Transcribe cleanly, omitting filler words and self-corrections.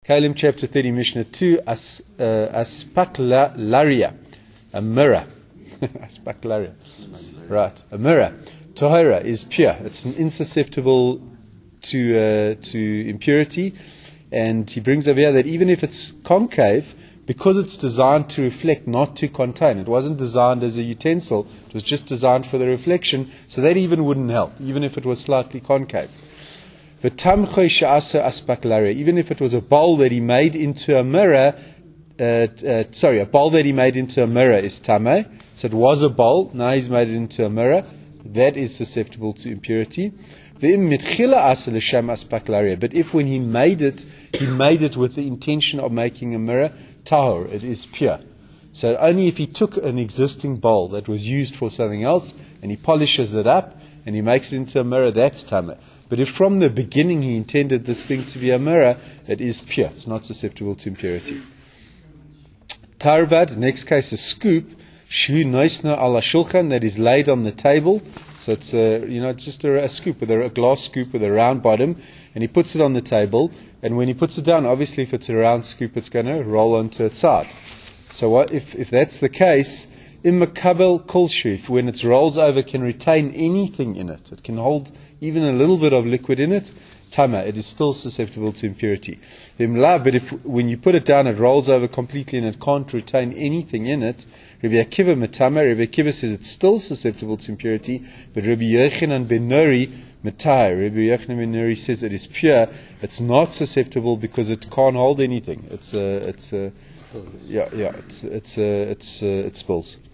Kalim chapter 30, Mishnah 2, aspaklaria, a mirror. Aspaklaria. Right, a mirror. Tahira is pure. It's insusceptible to impurity. And he brings over here that even if it's concave, because it's designed to reflect, not to contain. It wasn't designed as a utensil. It was just designed for the reflection. So that even wouldn't help, even if it was slightly concave. Even if it was a bowl that he made into a mirror, a bowl that he made into a mirror is tameh. So it was a bowl, now he's made it into a mirror. That is susceptible to impurity. But if when he made it with the intention of making a mirror, tahor, it is pure. So only if he took an existing bowl that was used for something else and he polishes it up and he makes it into a mirror, that's tameh. But if from the beginning he intended this thing to be a mirror, it is pure. It's not susceptible to impurity. Tarvad, next case, a scoop. Shu noisna ala shulchan, that is laid on the table. So it's it's just a scoop with a glass scoop with a round bottom, and he puts it on the table. And when he puts it down, obviously, if it's a round scoop, it's going to roll onto its side. So what if that's the case? Immakabel kolshif, when it rolls over, can retain anything in it. It can hold even a little bit of liquid in it. Tama, it is still susceptible to impurity. But if when you put it down, it rolls over completely and it can't retain anything in it. Rabbi Akiva matama. Rabbi Akiva says it's still susceptible to impurity, but Rabbi Yochanan ben Nuri matai. Rabbi Yochanan ben Nuri says it is pure. It's not susceptible because it can't hold anything. It spills.